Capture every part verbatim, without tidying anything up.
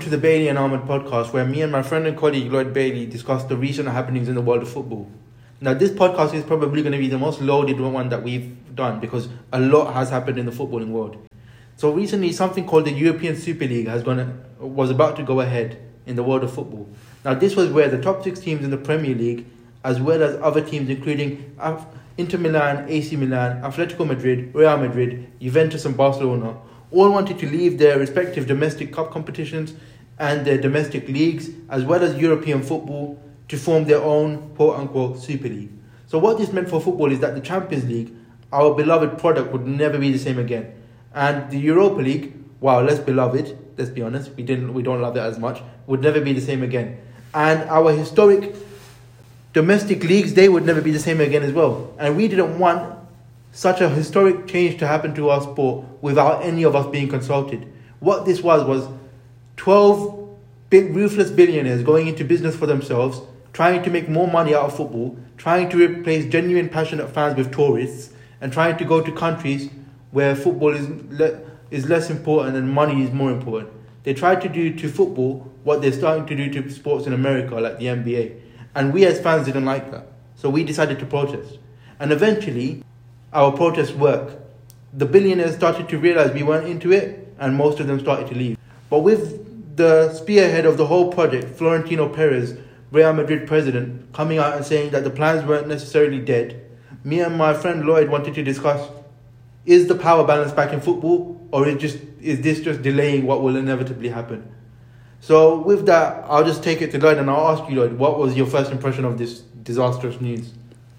to the Bailey and Ahmed podcast, where me and my friend and colleague Lloyd Bailey discuss the recent happenings in the world of football. Now, this podcast is probably going to be the most loaded one that we've done because a lot has happened in the footballing world. So recently, something called the European Super League has gone was about to go ahead in the world of football. Now, this was where the top six teams in the Premier League, as well as other teams including Inter Milan, A C Milan, Atletico Madrid, Real Madrid, Juventus and Barcelona, all wanted to leave their respective domestic cup competitions and their domestic leagues, as well as European football, to form their own quote-unquote Super League. So what this meant for football is that the Champions League, our beloved product, would never be the same again. And the Europa League, wow, less beloved, let's be honest, we didn't, we don't love it as much, would never be the same again. And our historic domestic leagues, they would never be the same again as well. And we didn't want such a historic change to happen to our sport without any of us being consulted. What this was was twelve big ruthless billionaires going into business for themselves, trying to make more money out of football, trying to replace genuine passionate fans with tourists, and trying to go to countries where football is le- is less important and money is more important. They tried to do to football what they're starting to do to sports in America, like the N B A. And we as fans didn't like that. So we decided to protest. And eventually, our protests worked. The billionaires started to realize we weren't into it, and most of them started to leave. But with the spearhead of the whole project, Florentino Perez, Real Madrid president, coming out and saying that the plans weren't necessarily dead, me and my friend Lloyd wanted to discuss, is the power balance back in football, or is just is this just delaying what will inevitably happen? So with that, I'll just take it to Lloyd and I'll ask you, Lloyd, what was your first impression of this disastrous news?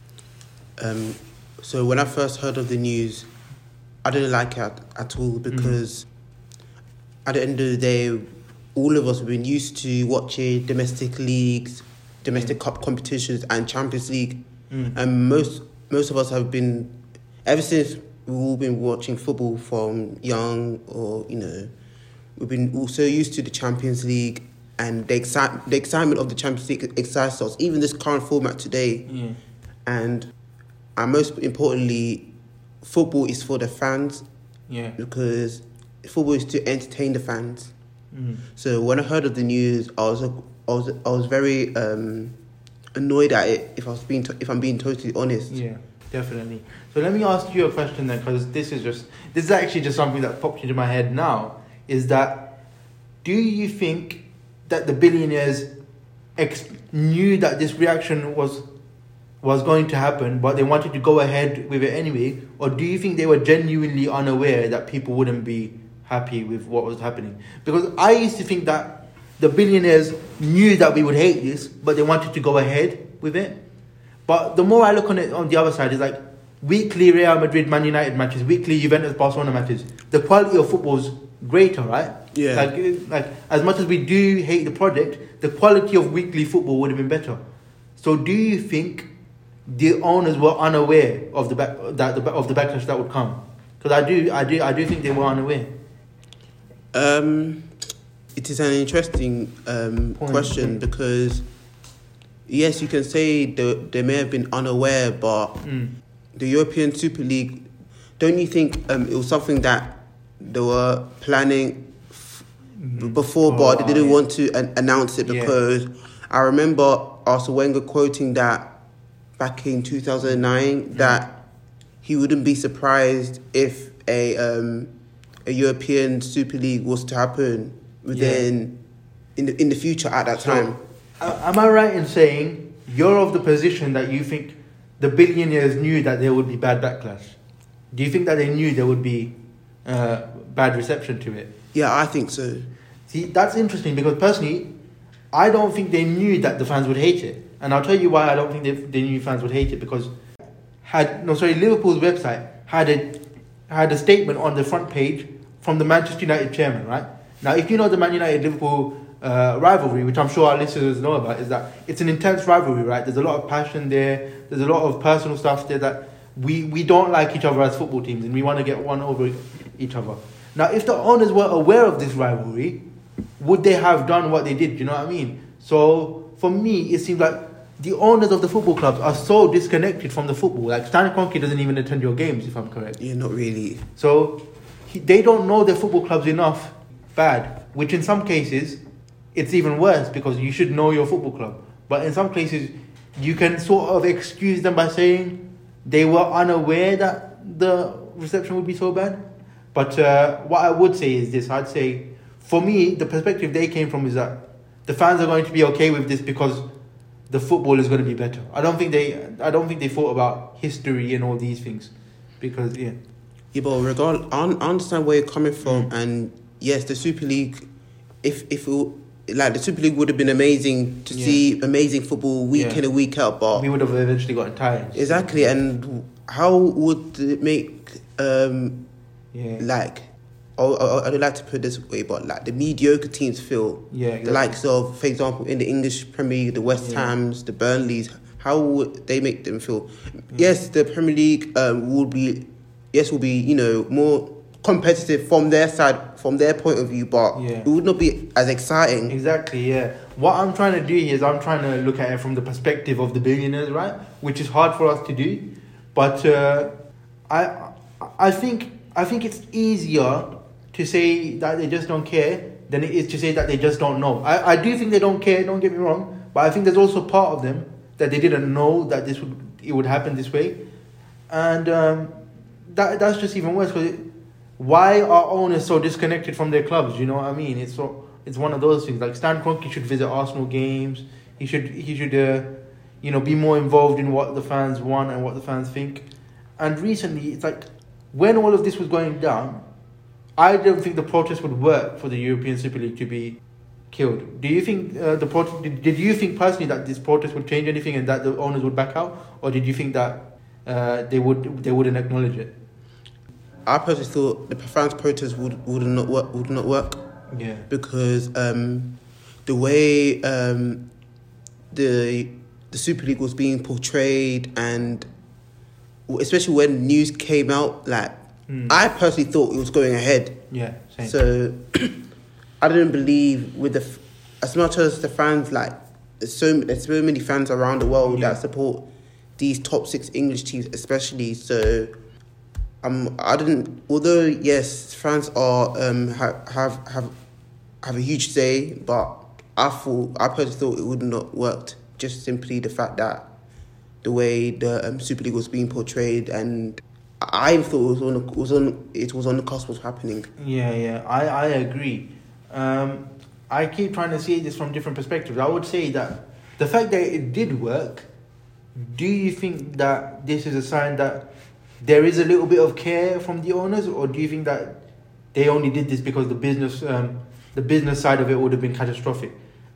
Um, so when I first heard of the news, I didn't like it at, at all because mm-hmm. at the end of the day, all of us have been used to watching domestic leagues, domestic mm. cup competitions and Champions League. Mm. And most most of us have been, ever since we've all been watching football from young or, you know, we've been also used to the Champions League and the, excite, the excitement of the Champions League excites us, even this current format today. Mm. And, and most importantly, football is for the fans. Yeah. Because football is to entertain the fans. Mm. So when I heard of the news, I was I was I was very um, annoyed at it. If I was being to, if I'm being totally honest. Yeah, definitely. So let me ask you a question then, because this is just this is actually just something that popped into my head now. Is that, do you think that the billionaires ex- knew that this reaction was was going to happen, but they wanted to go ahead with it anyway, or do you think they were genuinely unaware that people wouldn't be happy with what was happening? Because I used to think that the billionaires knew that we would hate this, but they wanted to go ahead with it. But the more I look on it on the other side, it's like weekly Real Madrid Man United matches, weekly Juventus Barcelona matches. The quality of football is greater, right? Yeah. Like, like as much as we do hate the project, the quality of weekly football would have been better. So do you think the owners were unaware of the back, that the of the backlash that would come? Because I do, I do, I do think they were unaware. Um, it is an interesting um, question because, yes, you can say they, they may have been unaware, but mm. the European Super League, don't you think um, it was something that they were planning f- mm. before, oh, but they didn't yeah. want to an- announce it because yeah. I remember Arsene Wenger quoting that back in two thousand nine mm. that he wouldn't be surprised if a... Um, a European Super League was to happen within yeah. in the in the future at that so, time. Uh, am I right in saying you're of the position that you think the billionaires knew that there would be bad backlash? Do you think that they knew there would be uh, bad reception to it? Yeah, I think so. See, that's interesting because personally, I don't think they knew that the fans would hate it, and I'll tell you why I don't think they, they knew fans would hate it because had no sorry Liverpool's website had a had a statement on the front page from the Manchester United chairman, right? Now, if you know the Man United-Liverpool uh, rivalry, which I'm sure our listeners know about, is that it's an intense rivalry, right? There's a lot of passion there. There's a lot of personal stuff there that we, we don't like each other as football teams and we want to get one over each other. Now, if the owners were aware of this rivalry, would they have done what they did? Do you know what I mean? So, for me, it seems like the owners of the football clubs are so disconnected from the football. Like, Stan Kroenke doesn't even attend your games, if I'm correct. Yeah, not really. So, he, they don't know their football clubs enough bad, which in some cases it's even worse because you should know your football club. But in some cases, you can sort of excuse them by saying they were unaware that the reception would be so bad. But uh, what I would say is this: I'd say, for me, the perspective they came from is that the fans are going to be okay with this because the football is going to be better. I don't think they, I don't think they thought about history and all these things, because yeah. Yeah, but regard, I un- I understand where you're coming from, mm. and yes, the Super League, if if it, like the Super League would have been amazing to yeah. see amazing football week yeah. in and week out, but we would have eventually gotten tired. Exactly, and how would it make um yeah like oh I, I'd like to put it this way, but like the mediocre teams feel yeah exactly. the likes of, for example, in the English Premier League, the West yeah. Hams, the Burnleys, how would they make them feel? Yeah. Yes, the Premier League um would be. Yes, will be, you know, more competitive from their side, from their point of view, but yeah. it would not be as exciting. Exactly, yeah. What I'm trying to do here is I'm trying to look at it from the perspective of the billionaires, right? Which is hard for us to do, but uh, I, I think, I think it's easier to say that they just don't care than it is to say that they just don't know. I, I do think they don't care. Don't get me wrong, but I think there's also part of them that they didn't know that this would it would happen this way, and. Um, That that's just even worse. Because why are owners so disconnected from their clubs? You know what I mean? It's so it's one of those things. Like Stan Kroenke should visit Arsenal games. He should he should uh, you know be more involved in what the fans want and what the fans think. And recently, it's like when all of this was going down, I don't think the protest would work for the European Super League to be killed. Do you think uh, the protest? Did, did you think personally that this protest would change anything and that the owners would back out, or did you think that uh, they would they wouldn't acknowledge it? I personally thought the fans' protest would would not work. Would not work. Yeah. Because um, the way um, the the Super League was being portrayed, and especially when news came out, like mm. I personally thought it was going ahead. Yeah. Same. So I didn't believe with the as much as the fans, like there's so there's so many fans around the world yeah. that support these top six English teams, especially so. Um, I didn't. Although yes, fans are um have have have have a huge say, but I thought I personally thought it would not worked. Just simply the fact that the way the um, Super League was being portrayed, and I thought it was on it was on it was on the cusp of happening. Yeah, yeah, I I agree. Um, I keep trying to see this from different perspectives. I would say that the fact that it did work. Do you think that this is a sign that there is a little bit of care from the owners, or do you think that they only did this because the business, um, the business side of it would have been catastrophic?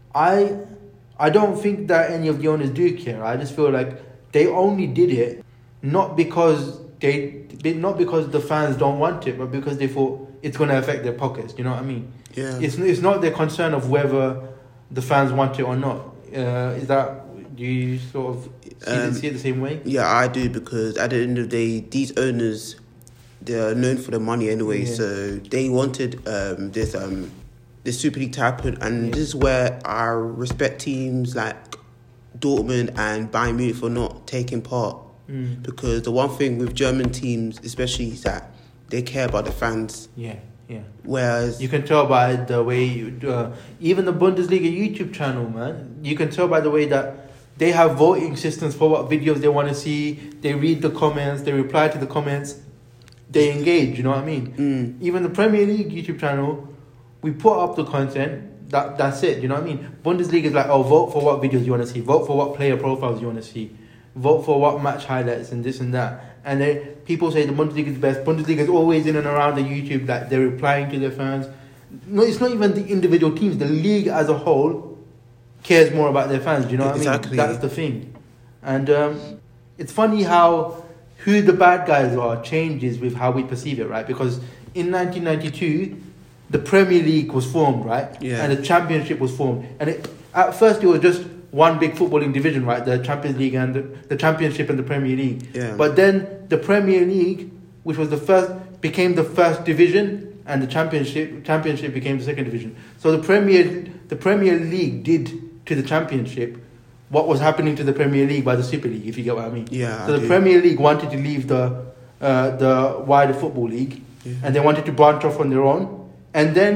I, I don't think that any of the owners do care. I just feel like they only did it not because they, not because the fans don't want it, but because they thought it's going to affect their pockets. You know what I mean? Yeah. It's it's not their concern of whether the fans want it or not. Uh, is that? Do you sort of see, um, see it the same way? Yeah, I do, because at the end of the day, these owners, they're known for the money anyway. Yeah. So they wanted um, this um, this Super League to happen, and yeah. this is where I respect teams like Dortmund and Bayern Munich for not taking part. Mm. Because the one thing with German teams, especially, is that they care about the fans. Yeah. Yeah. Whereas you can tell by the way you, uh, even the Bundesliga YouTube channel, man, you can tell by the way that they have voting systems for what videos they want to see. They read the comments, they reply to the comments, they engage, you know what I mean? Mm. Even the Premier League YouTube channel, we put up the content, that that's it, you know what I mean? Bundesliga is like, oh, vote for what videos you want to see, vote for what player profiles you want to see, vote for what match highlights and this and that. And then people say the Bundesliga is best. Bundesliga is always in and around the YouTube, that they're replying to their fans. No, it's not even the individual teams, the league as a whole cares more about their fans, do you know what exactly. I mean? That's the thing. And um, it's funny how who the bad guys are changes with how we perceive it, right? Because in nineteen ninety-two, the Premier League was formed, right? Yeah. And the Championship was formed. And it, at first it was just one big footballing division, right? The Champions League and the, the Championship and the Premier League. Yeah. But then the Premier League, which was the first, became the first division, and the Championship Championship became the second division. So the Premier the Premier League did to the Championship what was happening to the Premier League by the Super League, if you get what I mean. Yeah. So I the do. Premier League wanted to leave the uh, the wider football league, yeah. and they wanted to branch off on their own. And then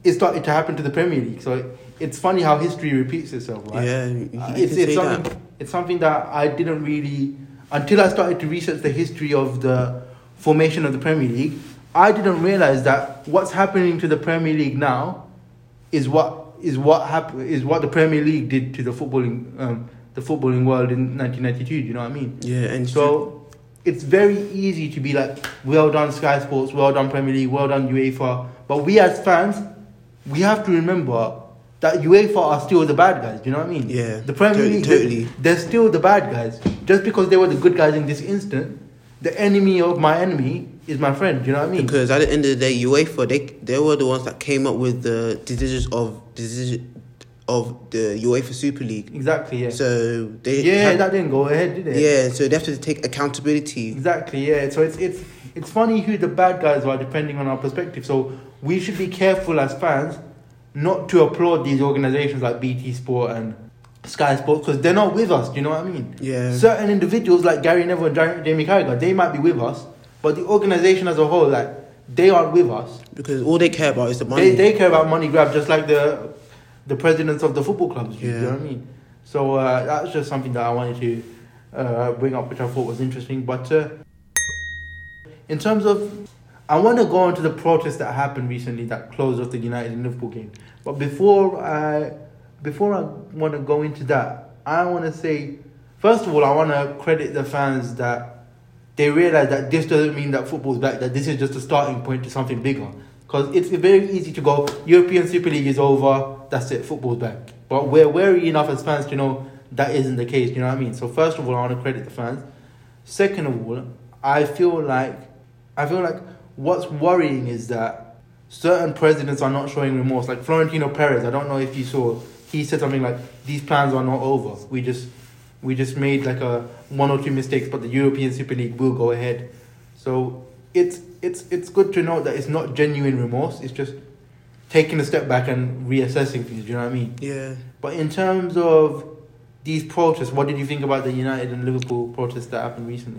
it started to happen to the Premier League. So it, it's funny how history repeats itself, right? Yeah, you, you Uh, can it's say it's something that. it's something that I didn't really until I started to research the history of the formation of the Premier League. I didn't realize that what's happening to the Premier League now is what is what hap- is what the Premier League did to the footballing um, the footballing world in nineteen ninety-two. Do you know what I mean? Yeah, and So it's very easy to be like, well done Sky Sports, well done Premier League, well done UEFA. But we as fans, we have to remember that UEFA are still the bad guys. Do you know what I mean? Yeah, The Premier totally- League, totally. They're, they're still the bad guys. Just because they were the good guys in this instant, the enemy of my enemy is my friend. Do you know what I mean? because at the end of the day, UEFA they they were the ones that came up with the decisions of decision of the UEFA Super League. Exactly. Yeah. So they yeah, had- that didn't go ahead, did it? yeah, so they have to take accountability. Exactly, yeah. So it's it's it's funny who the bad guys are depending on our perspective. So we should be careful as fans not to applaud these organizations like B T Sport and Sky Sports because they're not with us. Do you know what I mean? Yeah. Certain individuals like Gary Neville and Ja- Jamie Carragher, they might be with us, but the organization as a whole, like they aren't with us. Because all they care about is the money. They they care about money grab, just like the the presidents of the football clubs. Do you Yeah. know what I mean? So uh, that's just something that I wanted to uh, bring up, which I thought was interesting. But uh, in terms of, I want to go on to the protest that happened recently that closed off the United and Liverpool game. But before I before I want to go into that, I want to say, first of all, I want to credit the fans that they realize that this doesn't mean that football's back, that this is just a starting point to something bigger. Because it's very easy to go, European Super League is over, that's it, football's back. But we're wary enough as fans to know that isn't the case, you know what I mean? So first of all, I want to credit the fans. Second of all, I feel like, I feel like what's worrying is that certain presidents are not showing remorse. Like Florentino Perez, I don't know if you saw, he said something like, these plans are not over. We just we just made like a one or two mistakes, but the European Super League will go ahead. So it's it's it's good to know that it's not genuine remorse. It's just taking a step back and reassessing things. Do you know what I mean? Yeah. But in terms of these protests, what did you think about the United and Liverpool protests that happened recently?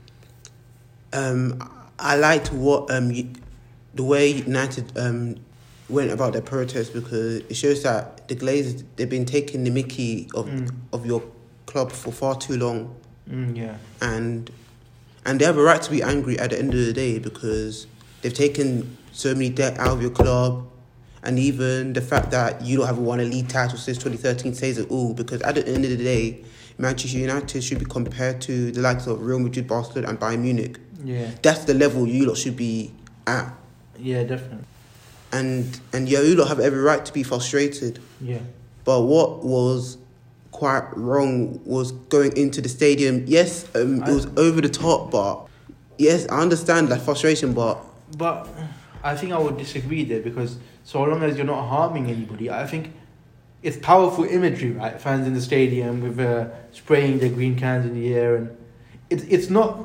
Um, I liked what um you, the way United um went about their protest because it shows that the Glazers they've been taking the mickey of Mm. of your club for far too long, Mm, yeah. and and they have a right to be angry at the end of the day because they've taken so many debt out of your club, and even the fact that you don't have won a league title since twenty thirteen says it all. Because at the end of the day, Manchester United should be compared to the likes of Real Madrid, Barcelona, and Bayern Munich. Yeah. That's the level you lot should be at. Yeah, definitely. And and yeah, you lot have every right to be frustrated. Yeah. But what was quite wrong was going into the stadium. Yes, um, it was over the top, but yes, I understand that frustration, but But I think I would disagree there because so long as you're not harming anybody, I think it's powerful imagery, right? Fans in the stadium with uh, spraying their green cans in the air, and it's it's not.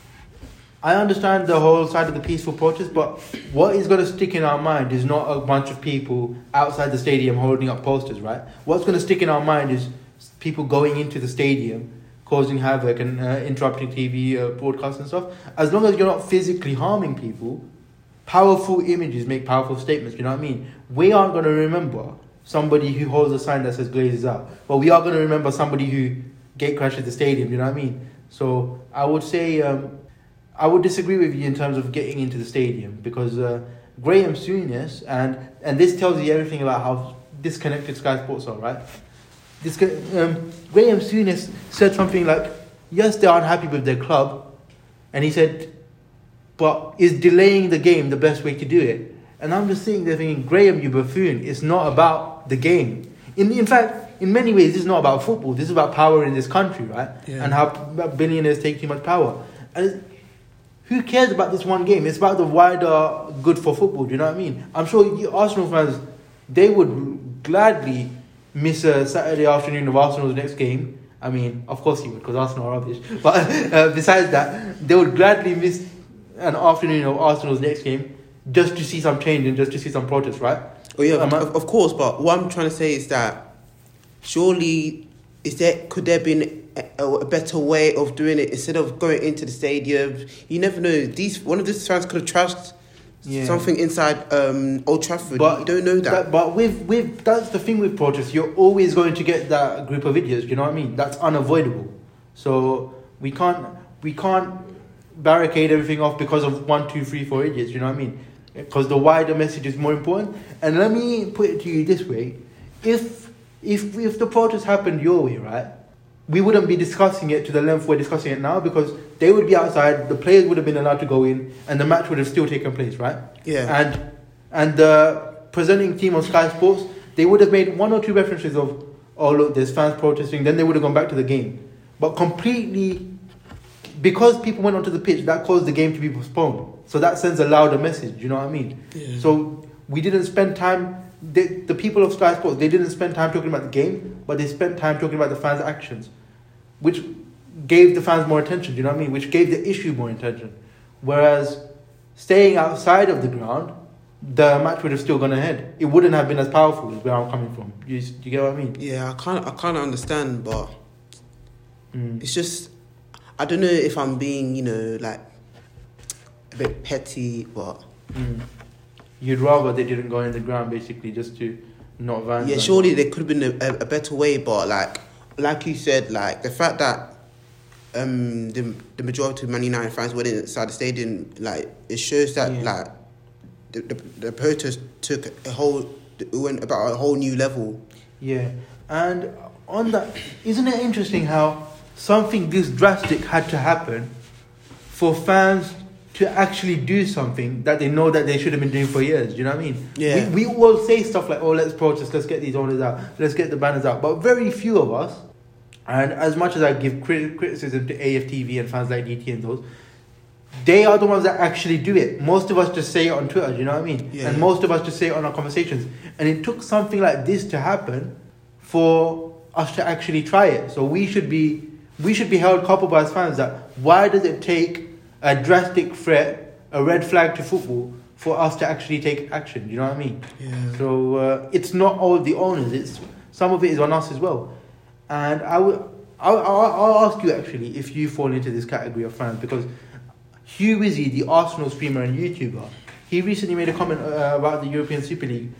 I understand the whole side of the peaceful protest, but what is going to stick in our mind is not a bunch of people outside the stadium holding up posters, right? What's going to stick in our mind is people going into the stadium, causing havoc and uh, interrupting T V uh, broadcasts and stuff. As long as you're not physically harming people, powerful images make powerful statements, you know what I mean? We aren't going to remember somebody who holds a sign that says Glazers out, but we are going to remember somebody who gate crashes the stadium, you know what I mean? So I would say... Um, I would disagree with you in terms of getting into the stadium because uh, Graham Souness, and, and this tells you everything about how disconnected Sky Sports are, right? This, um, Graham Souness said something like, yes, they are unhappy with their club, and he said, but is delaying the game the best way to do it? And I'm just sitting there thinking, Graham, you buffoon, it's not about the game. In, in fact, in many ways, this is not about football. This is about power in this country, right? Yeah. And how billionaires take too much power. And it's, who cares about this one game? It's about the wider good for football. Do you know what I mean? I'm sure you Arsenal fans, they would gladly miss a Saturday afternoon of Arsenal's next game. I mean, of course you would, because Arsenal are rubbish. But uh, besides that, they would gladly miss an afternoon of Arsenal's next game just to see some change and just to see some protest, right? oh yeah, Um, of, of course. But what I'm trying to say is that surely is there could there been a, a better way of doing it instead of going into the stadium? You never know. These one of these fans could have trashed Yeah. something inside um, Old Trafford. But you don't know that. that. But with with that's the thing with protests. You're always going to get that group of idiots. You know what I mean? That's unavoidable. So we can't we can't barricade everything off because of one, two, three, four idiots. You know what I mean? Because the wider message is more important. And let me put it to you this way: if if if the protest happened your way, right, we wouldn't be discussing it to the length we're discussing it now, because they would be outside, the players would have been allowed to go in, and the match would have still taken place, right? Yeah. And and the presenting team on Sky Sports, they would have made one or two references of, oh look, there's fans protesting, then they would have gone back to the game. But completely, because people went onto the pitch, that caused the game to be postponed. So that sends a louder message, you know what I mean? Yeah. So we didn't spend time, the, the people of Sky Sports, they didn't spend time talking about the game, but they spent time talking about the fans' actions, which gave the fans more attention, you know what I mean? Which gave the issue more attention. Whereas staying outside of the ground, the match would have still gone ahead. It wouldn't have been as powerful, is where I'm coming from. You, you get what I mean? Yeah, I can't. I can't understand, but Mm. it's just, I don't know if I'm being, you know, like a bit petty, but Mm. You'd rather they didn't go in the ground, basically, just to not vandalize. yeah, surely there could have been a, a, a better way. But like, like you said, like the fact that um the the majority of Man United fans went inside the stadium, like it shows that Yeah. like the, the the protest took a whole, it went about a whole new level. Yeah, and on that, isn't it interesting how something this drastic had to happen for fans to actually do something that they know that they should have been doing for years? Do you know what I mean? Yeah. We, we all say stuff like, oh, let's protest, let's get these owners out, let's get the banners out. But very few of us, and as much as I give crit- criticism to A F T V and fans like D T and those, they are the ones that actually do it. Most of us just say it on Twitter, do you know what I mean? Yeah. And most of us just say it on our conversations. And it took something like this to happen for us to actually try it. So we should be we should be held culpable as fans that why does it take a drastic threat, a red flag to football, for us to actually take action? You know what I mean? Yeah. So uh, it's not all the owners. It's some of it is on us as well. And I would I'll, I'll, I'll ask you actually if you fall into this category of fans, because Hugh Wizzy, the Arsenal streamer and YouTuber, he recently made a comment uh, about the European Super League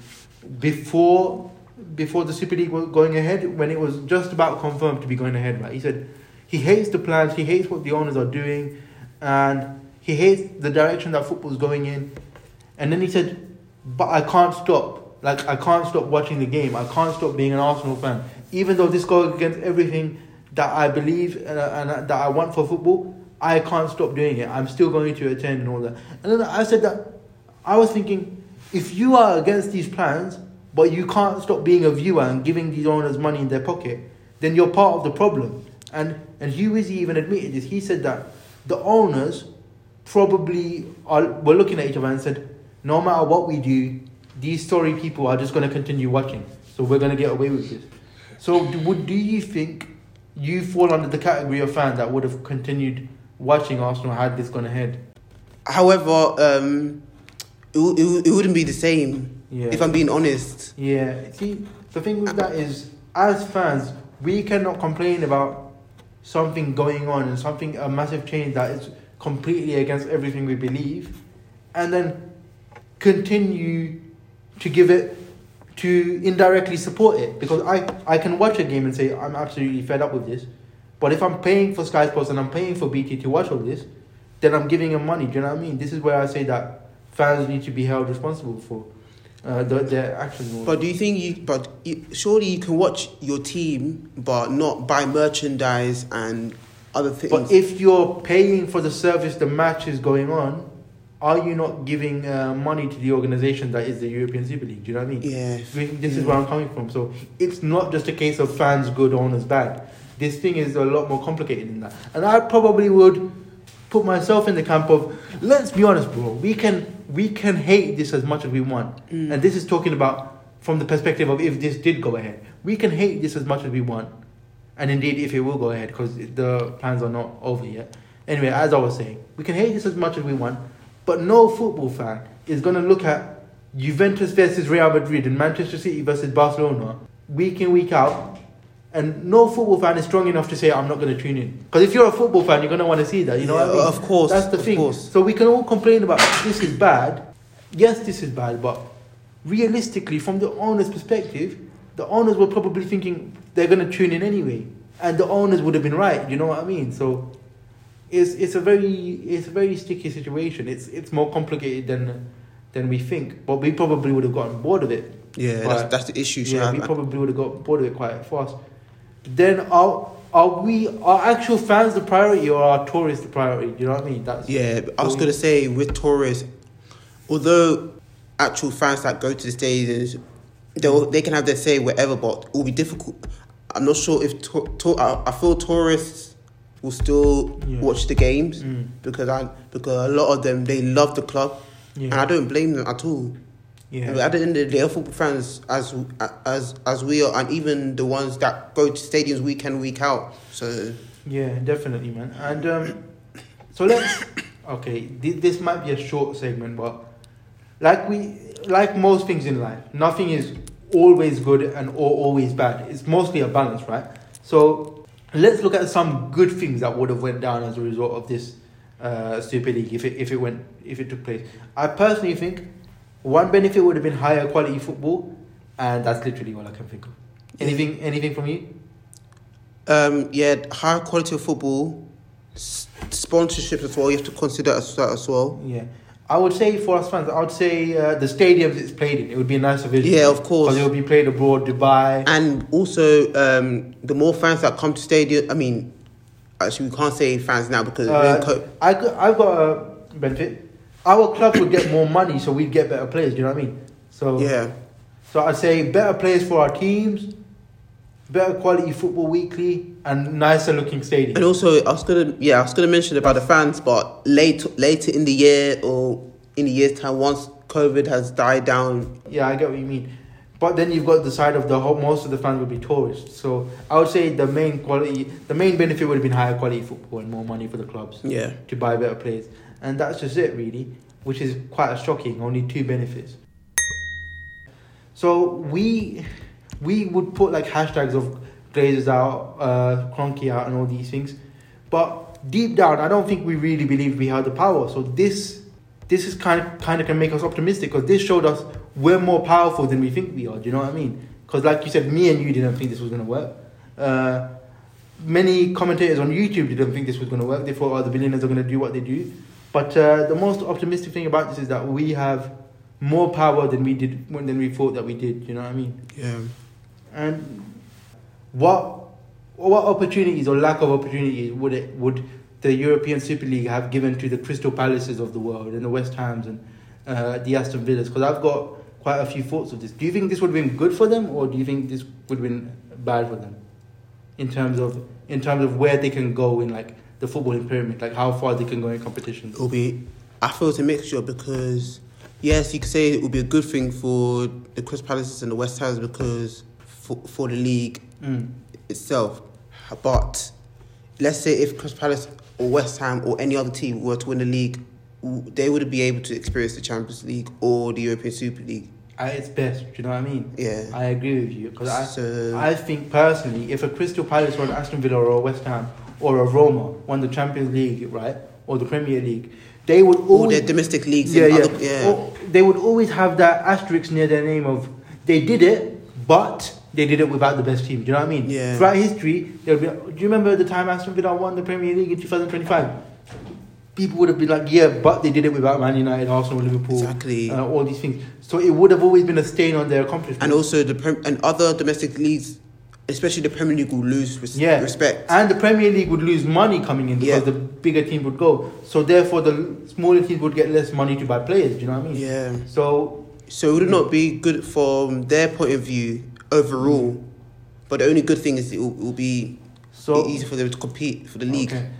before before the Super League was going ahead, when it was just about confirmed to be going ahead, right? He said he hates the plans, he hates what the owners are doing, and he hates the direction that football's going in. And then he said, but I can't stop. Like, I can't stop watching the game. I can't stop being an Arsenal fan. Even though this goes against everything that I believe and, and that I want for football, I can't stop doing it. I'm still going to attend and all that. And then I said that, I was thinking, if you are against these plans, but you can't stop being a viewer and giving these owners money in their pocket, then you're part of the problem. And and Hugh Wizzy even admitted this. He said that the owners probably are, were looking at each other and said, no matter what we do, these sorry people are just going to continue watching. So we're going to get away with this. So do, would, do you think you fall under the category of fans that would have continued watching Arsenal had this gone ahead? However, um, it, it, it wouldn't be the same. Yeah. If I'm being honest. Yeah. See, the thing with that is, as fans, we cannot complain about something going on and something, a massive change that is completely against everything we believe, and then continue to give it, to indirectly support it. Because I, I can watch a game and say, I'm absolutely fed up with this. But if I'm paying for Sky Sports and I'm paying for B T to watch all this, then I'm giving them money. Do you know what I mean? This is where I say that fans need to be held responsible for uh, the, their actions. But do you think you? But you, surely you can watch your team, but not buy merchandise and other things. But if you're paying for the service, the match is going on, are you not giving uh, money to the organisation that is the European Super League? Do you know what I mean? Yeah. This is yeah. where I'm coming from. So it's not just a case of fans good, owners bad. This thing is a lot more complicated than that. And I probably would put myself in the camp of, let's be honest, bro, we can we can hate this as much as we want. Mm. And this is talking about from the perspective of if this did go ahead. We can hate this as much as we want. And indeed, if it will go ahead, because the plans are not over yet. Anyway, as I was saying, we can hate this as much as we want, but no football fan is going to look at Juventus versus Real Madrid and Manchester City versus Barcelona week in, week out, and no football fan is strong enough to say, I'm not going to tune in. Because if you're a football fan, you're going to want to see that, you know yeah, what I mean? Of course. That's the of thing. Course. So we can all complain about this is bad, yes, this is bad, but realistically, from the owner's perspective, the owners were probably thinking they're going to tune in anyway, and the owners would have been right. You know what I mean? So it's it's a very it's a very sticky situation. It's it's more complicated than than we think, but we probably would have gotten bored of it. Yeah, But- that's, that's the issue. Yeah, Shab. we probably would have got bored of it quite fast. Then are are we are actual fans the priority or are tourists the priority? You know what I mean? That's Yeah, I was gonna say with tourists, although actual fans that go to the stadiums, they they can have their say wherever, but it will be difficult. I'm not sure if to, to, I, I feel tourists will still Yeah. watch the games Mm. because I because a lot of them they love the club, and I Yeah, don't blame them at all. yeah, At the end of the day, they're football fans as as as we are, and even the ones that go to stadiums week in week out. So yeah, definitely, man. And um, so let's okay. Th- this might be a short segment, but like we like most things in life, nothing is always good and or always bad. It's mostly a balance, right? So let's look at some good things that would have went down as a result of this uh, Super League if it if it went if it took place. I personally think one benefit would have been higher quality football, and that's literally all I can think of. Anything anything from you? um, yeah, high quality of football, s- sponsorship as well. You have to consider as that as well. Yeah, I would say for us fans, I would say uh, the stadiums it's played in, it would be a nicer vision. Yeah, of course. Because it would be played abroad, Dubai. And also, um, the more fans that come to stadium, I mean, actually we can't say fans now because we're in Uh, co- I got, I've got a benefit. Our club would get more money, so we'd get better players. Do you know what I mean? So yeah, So I'd say better players for our teams, better quality football weekly, and nicer looking stadiums. and also I was gonna yeah I was gonna mention about the fans, but later later in the year or in a year's time, once COVID has died down, Yeah, I get what you mean. But then you've got the side of the whole, most of the fans would be tourists. So I would say the main quality, the main benefit would have been higher quality football and more money for the clubs yeah. to buy better players. And that's just it, really, which is quite shocking. Only two benefits. So we we would put like hashtags of Glazers out, uh, Kroenke out, and all these things. But deep down, I don't think we really believe we had the power. So this this is kind of kind of can make us optimistic because this showed us we're more powerful than we think we are. Do you know what I mean? Because like you said, me and you didn't think this was going to work. Uh, many commentators on YouTube didn't think this was going to work. They thought, oh, the billionaires are going to do what they do. But uh, the most optimistic thing about this is that we have more power than we did than we thought that we did. You know what I mean? Yeah. And what what opportunities or lack of opportunities would it would the European Super League have given to the Crystal Palaces of the world and the West Hams and uh, the Aston Villas? Because I've got quite a few thoughts of this. Do you think this would have been good for them, or do you think this would have been bad for them in terms of in terms of where they can go in like the footballing pyramid, like how far they can go in competitions? It'll be, I feel it's a mixture because, yes, you could say it would be a good thing for the Crystal Palaces and the West Hams because for, for the league Mm. itself. But let's say if Crystal Palace or West Ham or any other team were to win the league, w- they wouldn't be able to experience the Champions League or the European Super League. At its best, do you know what I mean? Yeah. I agree with you because I, So- I think personally, if a Crystal Palace or an Aston Villa or a West Ham or a Roma won the Champions League, right, or the Premier League, they would All always their domestic leagues. yeah, in yeah, Other, yeah. Or they would always have that asterisk near their name of they did it, but they did it without the best team. Do you know what I mean? Yeah. Throughout history, there'll be. Do you remember the time Aston Villa won the Premier League in twenty twenty-five? People would have been like, yeah, but they did it without Man United, Arsenal, Liverpool, Exactly. uh, all these things. So it would have always been a stain on their accomplishment. And also the prem- and other domestic leagues, especially the Premier League, will lose res- yeah. respect. And the Premier League would lose money coming in because Yeah. the bigger team would go. So therefore, the smaller teams would get less money to buy players. Do you know what I mean? Yeah. So So would it not be good from their point of view overall? But the only good thing is it will, it will be so easy for them to compete for the league. Okay.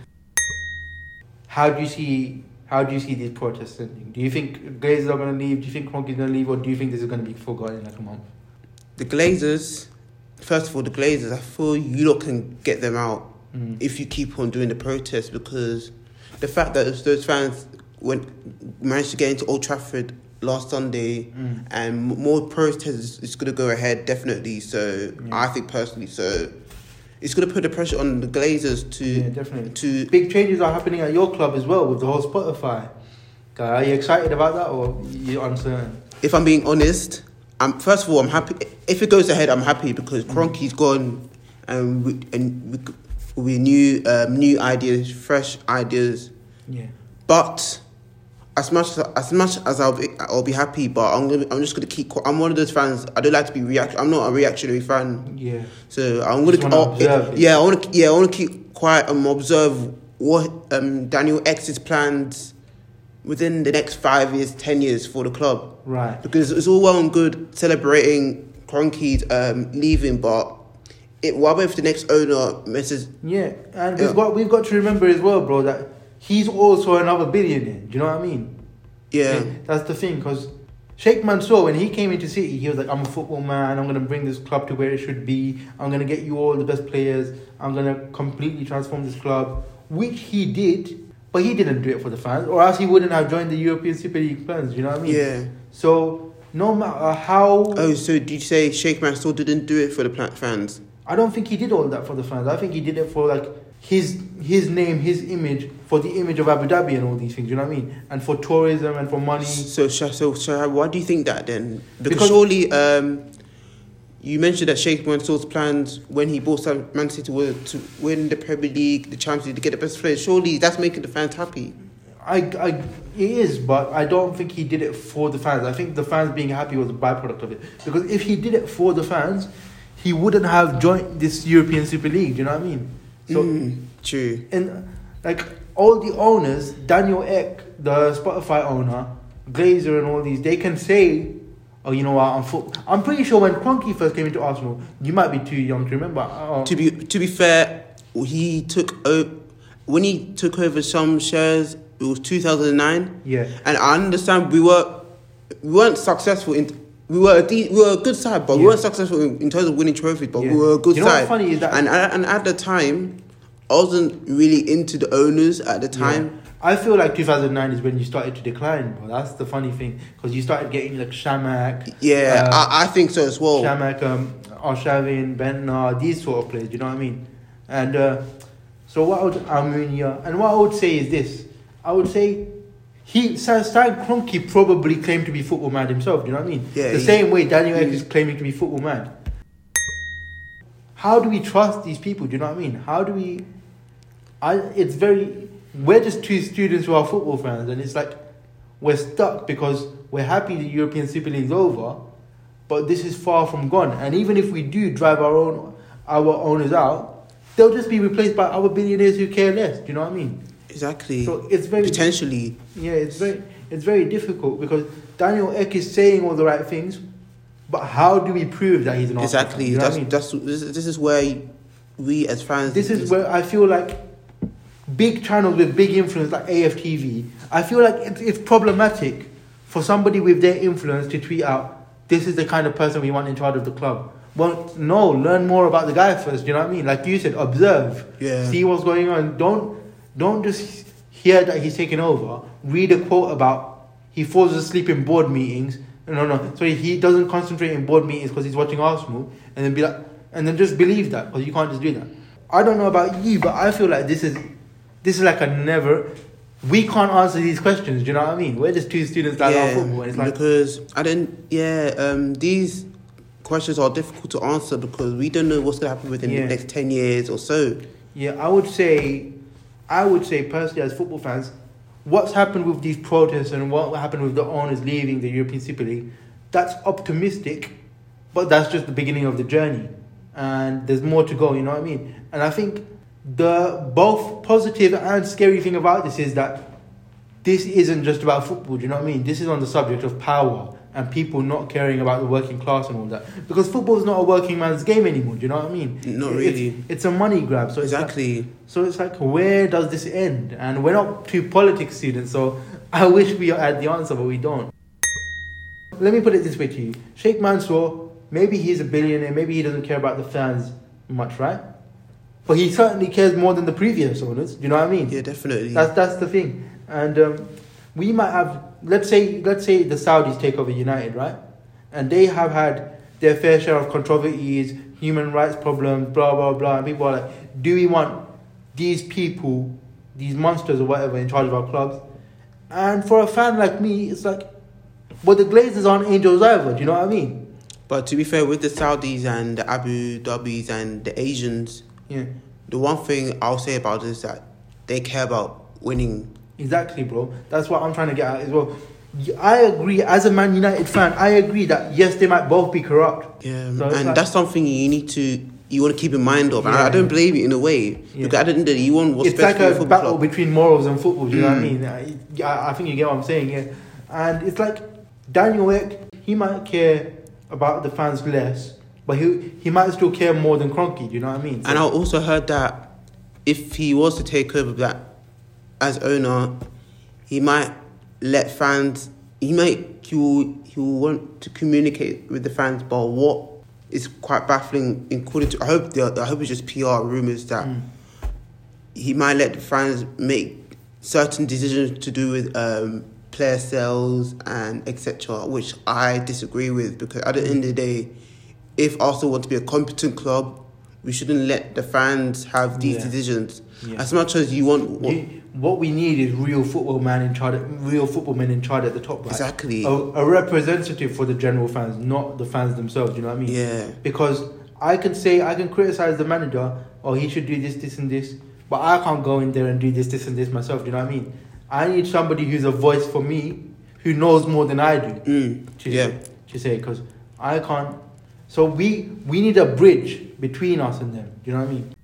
How do you see how do you see these protests ending? Do you think Glazers are going to leave? Do you think Kroenke's going to leave, or do you think this is going to be forgotten in like a month? The Glazers, first of all, the Glazers, I feel you lot can get them out Mm. if you keep on doing the protests, because the fact that those fans went managed to get into Old Trafford last Sunday Mm. and m- more protests is, is going to go ahead definitely. So Yeah. I think personally, so it's going to put the pressure on the Glazers to Yeah, definitely. to Big changes are happening at your club as well with the whole Spotify. Are you excited about that or you uncertain? If I'm being honest, I'm first of all I'm happy. If it goes ahead, I'm happy because Kroenke's gone, and we, and we, we new um, new ideas, fresh ideas. Yeah. But as much as as much as I'll be, I'll be happy, but I'm gonna, I'm just gonna keep. I'm one of those fans. I don't like to be react. I'm not a reactionary fan. Yeah. So I'm gonna. Just wanna observe it. Yeah, I want to. Yeah, I want to keep quiet and observe what um, Daniel X's plans within the next five years, ten years for the club. Right. Because it's all well and good celebrating Kroenke's um, leaving, but it what if the next owner messes? Yeah, and Yeah. we've got we've got to remember as well, bro, that he's also another billionaire. Do you know what I mean? Yeah. That's the thing, because Sheikh Mansour, when he came into City, he was like, I'm a football man, I'm going to bring this club to where it should be, I'm going to get you all the best players, I'm going to completely transform this club, which he did, but he didn't do it for the fans, or else he wouldn't have joined the European Super League plans, you know what I mean? Yeah. So, no matter how... Oh, so did you say Sheikh Mansour didn't do it for the pla- fans? I don't think he did all that for the fans. I think he did it for like his his name, his image, for the image of Abu Dhabi and all these things. You know what I mean? And for tourism and for money. So, so, so, so why do you think that then? Because, Because- surely, um, you mentioned that Sheikh Mansour's plans when he bought some Man City were to win the Premier League, the Champions League, to get the best players. Surely that's making the fans happy. I, I, it is, but I don't think he did it for the fans. I think the fans being happy was a byproduct of it. Because if he did it for the fans, he wouldn't have joined this European Super League. Do you know what I mean? So, Mm, true. and like all the owners, Daniel Ek, the Spotify owner, Glazer, and all these, they can say, "Oh, you know what? I'm full." I'm pretty sure when Kroenke first came into Arsenal, you might be too young to remember. Uh, To be to be fair, he took o- when he took over some shares. It was two thousand nine. yeah, And I understand we were we weren't successful in we were a de- we were a good side, but we Yeah. weren't successful in, in terms of winning trophies. But Yeah. we were a good You know what's side. funny is that- and I- and at the time, I wasn't really into the owners at the time. yeah. I feel like two thousand nine is when you started to decline, bro. That's the funny thing, because you started getting like Shamak, Yeah, uh, I, I think so as well. Shamak, um, Arshavin, Bentner, these sort of players. Do you know what I mean? And uh, so what I would Almunia, and what I would say is this: I would say he Stan Kroenke probably claimed to be football mad himself. Do you know what I mean? Yeah, the he- same way Daniel Ek is claiming to be football mad. How do we trust these people? Do you know what I mean? How do we? I. It's very. We're just two students who are football fans, and it's like we're stuck because we're happy the European Super League's over, but this is far from gone. And even if we do drive our own our owners out, they'll just be replaced by other billionaires who care less. Do you know what I mean? Exactly. So it's very Potentially. Yeah, it's very it's very difficult because Daniel Ek is saying all the right things, but how do we prove that he's an Arsenal fan? Exactly. You know what That's I mean? that's this, this is where we as fans. This is where I feel like big channels with big influence like A F T V, I feel like it's, it's problematic for somebody with their influence to tweet out, this is the kind of person we want in charge of the club. Well, no, learn more about the guy first, you know what I mean? Like you said, observe, Yeah. see what's going on. Don't don't just hear that he's taken over, read a quote about he falls asleep in board meetings. No, no, sorry, he doesn't concentrate in board meetings because he's watching Arsenal, and then be like, and then just believe that, because you can't just do that. I don't know about you, but I feel like this is this is like a never. We can't answer these questions. Do you know what I mean? We're just two students that love football, and it's like because I didn't. Yeah, um, these questions are difficult to answer because we don't know what's going to happen within Yeah. the next ten years or so. yeah, I would say, I would say personally as football fans, what's happened with these protests and what happened with the owners leaving the European Super League, that's optimistic, but that's just the beginning of the journey, and there's more to go. You know what I mean? And I think the both positive and scary thing about this is that this isn't just about football. Do you know what I mean? This is on the subject of power and people not caring about the working class and all that, because football is not a working man's game anymore. Do you know what I mean? Not It's- really. It's, a money grab. So it's like- Exactly. so it's like, where does this end? And we're not two politics students, so I wish we had the answer, but we don't. Let me put it this way to you. Sheikh Mansour, maybe he's a billionaire, maybe he doesn't care about the fans much, right? But he certainly cares more than the previous owners. Do you know what I mean? Yeah, definitely. That's that's the thing. And um, we might have, let's say, let's say the Saudis take over United, right? And they have had their fair share of controversies, human rights problems, blah blah blah. And people are like, do we want these people, these monsters or whatever, in charge of our clubs? And for a fan like me, it's like, well, the Glazers aren't angels either. Do you know what I mean? But to be fair, with the Saudis and the Abu Dhabis and the Asians, Yeah. the one thing I'll say about it is that they care about winning. Exactly, bro. That's what I'm trying to get at as well. I agree, as a Man United fan, I agree that yes, they might both be corrupt. Yeah, So it's and like- that's something you need to you want to keep in mind of. And Yeah. I don't blame you in a way Yeah. because at the end of the day, you want what's It's best like for your a football battle club. between morals and football. Do you know what I Mm. mean? I, I think you get what I'm saying. Yeah, and it's like Daniel Ek. He might care about the fans less, but he he might still care more than Kroenke. Do you know what I mean? So- And I also heard that if he was to take over that as owner, he might let fans. He might he will he will want to communicate with the fans, but what is quite baffling. According to I hope the, I hope it's just P R rumors that Mm. he might let the fans make certain decisions to do with um, player sales and et cetera, which I disagree with because at the end of the day, if Arsenal want to be a competent club, we shouldn't let the fans have these Yeah. decisions. Yeah. As much as you want, what, You- what we need is real football man in charge, real football men in charge at the top, right? exactly, A, a representative for the general fans, not the fans themselves. Do you know what I mean? yeah, Because I can say, I can criticize the manager, oh, he should do this, this, and this, but I can't go in there and do this, this, and this myself. Do you know what I mean? I need somebody who's a voice for me, who knows more than I do. mm, To yeah, say, to say, because I can't. So we we need a bridge between us and them. Do you know what I mean?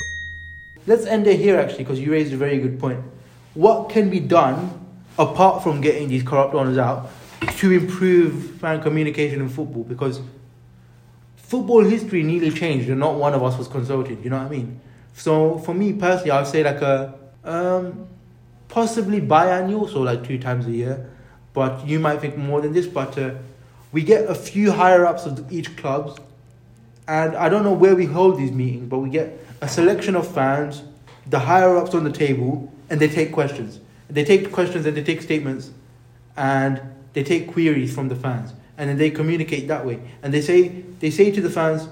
Let's end it here actually, because you raised a very good point. What can be done apart from getting these corrupt owners out to improve fan communication in football? Because football history nearly changed, and not one of us was consulted. You know what I mean? So for me personally, I'd say like a um, possibly biannual, so like two times a year. But you might think more than this. But uh, we get a few higher ups of each clubs, and I don't know where we hold these meetings, but we get a selection of fans, the higher ups on the table, and they take questions. They take questions and they take statements, and they take queries from the fans, and then they communicate that way. And they say they say to the fans,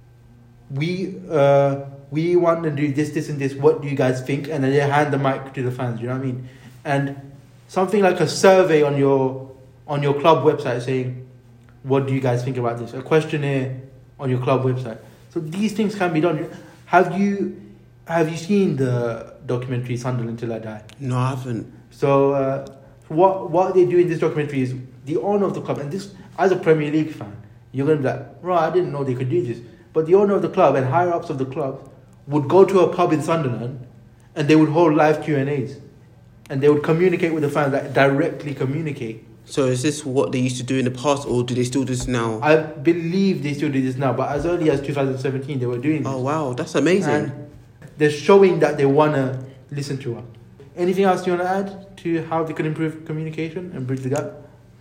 we uh, we want to do this, this, and this. What do you guys think? And then they hand the mic to the fans. You know what I mean? And something like a survey on your on your club website saying, what do you guys think about this? A questionnaire on your club website. So these things can be done. Have you have you seen the documentary Sunderland Till I Die? no, I haven't. So uh, what what they do in this documentary is the owner of the club, and this as a Premier League fan, you're gonna be like, right, I didn't know they could do this. But the owner of the club and higher ups of the club would go to a pub in Sunderland, and they would hold live Q and A's, and they would communicate with the fans, like directly communicate. So is this what they used to do in the past, or do they still do this now? I believe they still do this now, but as early as two thousand seventeen, they were doing this. Oh wow, that's amazing. And they're showing that they want to listen to us. Anything else you want to add to how they can improve communication and bridge the gap?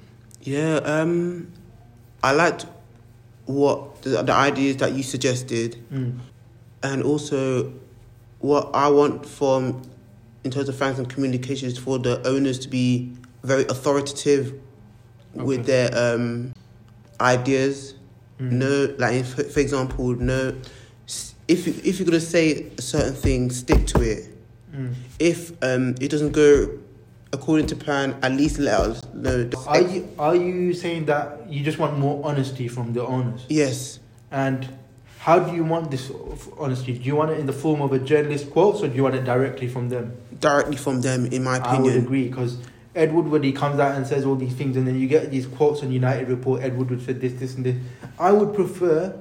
Yeah, um, I liked what the, the ideas that you suggested, Mm. and also what I want from in terms of fans and communication is for the owners to be very authoritative with their um, ideas. Mm. No, like for, for example, no. If you, if you're gonna say a certain thing, stick to it. Mm. If um, it doesn't go according to plan, at least let us know. Are you are you saying that you just want more honesty from the owners? Yes. And how do you want this honesty? Do you want it in the form of a journalist quotes, or do you want it directly from them? Directly from them, in my I would opinion. agree, because Ed Woodward, he comes out and says all these things, and then you get these quotes on United Report. Ed Woodward said this, this, and this. I would prefer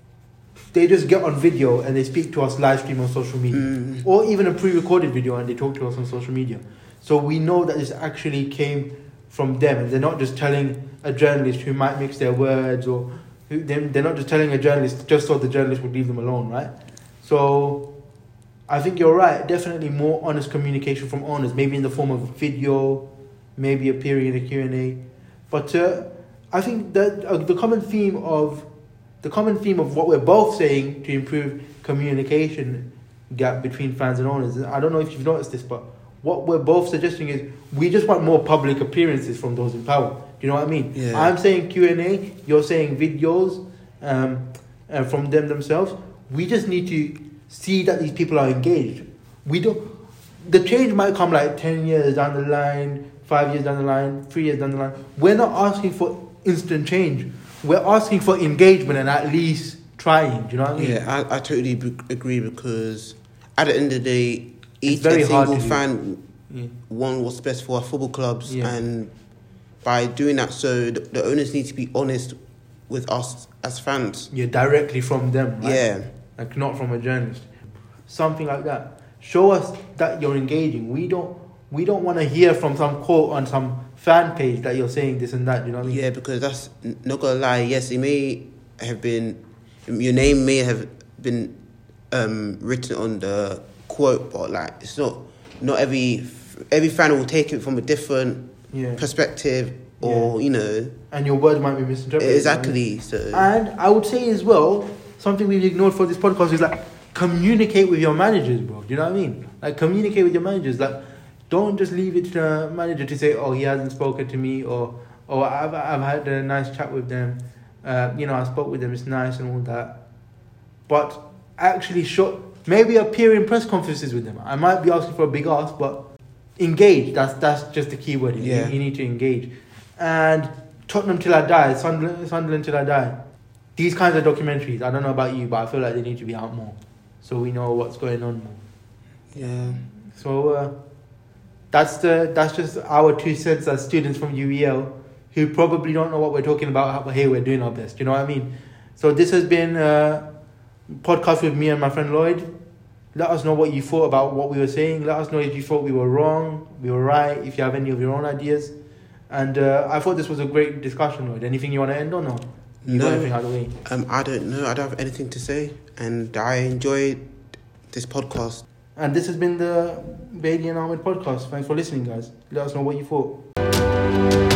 they just get on video and they speak to us live stream on social media, Mm. or even a pre-recorded video and they talk to us on social media, so we know that this actually came from them, and they're not just telling a journalist who might mix their words, or who, they're they're not just telling a journalist just so the journalist would leave them alone, right? So I think you're right. Definitely more honest communication from owners, maybe in the form of a video, maybe appearing in a Q and A. But uh, I think that uh, the common theme of the common theme of what we're both saying to improve communication gap between fans and owners. I don't know if you've noticed this, but what we're both suggesting is we just want more public appearances from those in power. Do you know what I mean? Yeah. I'm saying Q and A. You're saying videos um, uh, from them themselves. We just need to see that these people are engaged. We don't. the change might come like ten years down the line, five years down the line, three years down the line. We're not asking for instant change. We're asking for engagement and at least trying. Do you know what I mean? Yeah, I, I totally b- agree because at the end of the day, each very and hard single to do. fan Yeah. want what's best for our football clubs, Yeah. and by doing that, so the, the owners need to be honest with us as fans. Yeah, directly from them, right? Yeah, Like not from a journalist. Something like that. Show us that you're engaging. We don't we don't want to hear from some quote on some fan page that you're saying this and that, you know what I mean? yeah, because that's n- not gonna lie. Yes, it may have been your name may have been um, written on the quote, but like it's not. Not every every fan will take it from a different Yeah. perspective, or Yeah. you know, And your words might be misinterpreted. exactly. So And I would say as well, something we've ignored for this podcast is like communicate with your managers, bro. Do you know what I mean? Like communicate with your managers. Like don't just leave it to the manager to say, oh, he hasn't spoken to me, or oh, I've I've had a nice chat with them. Uh, you know, I spoke with them. It's nice and all that. But actually, show maybe appear in press conferences with them. I might be asking for a big ask, but engage. That's that's just the key word. Yeah. You, you need to engage. And Tottenham Till I Die, Sunderland, Sunderland Till I Die. These kinds of documentaries, I don't know about you, but I feel like they need to be out more, so we know what's going on more. yeah, So uh, that's the that's just our two cents as students from U E L who probably don't know what we're talking about, but hey, we're doing our best. You know what I mean? So this has been a podcast with me and my friend Lloyd. Let us know what you thought about what we were saying. Let us know if you thought we were wrong, we were right, if you have any of your own ideas. And uh, I thought this was a great discussion, Lloyd. Anything you want to end on? Or you got No. everything out of the way? um, I don't know. I don't have anything to say, and I enjoyed this podcast. And this has been the Bailey and Ahmed podcast. Thanks for listening, guys. Let us know what you thought.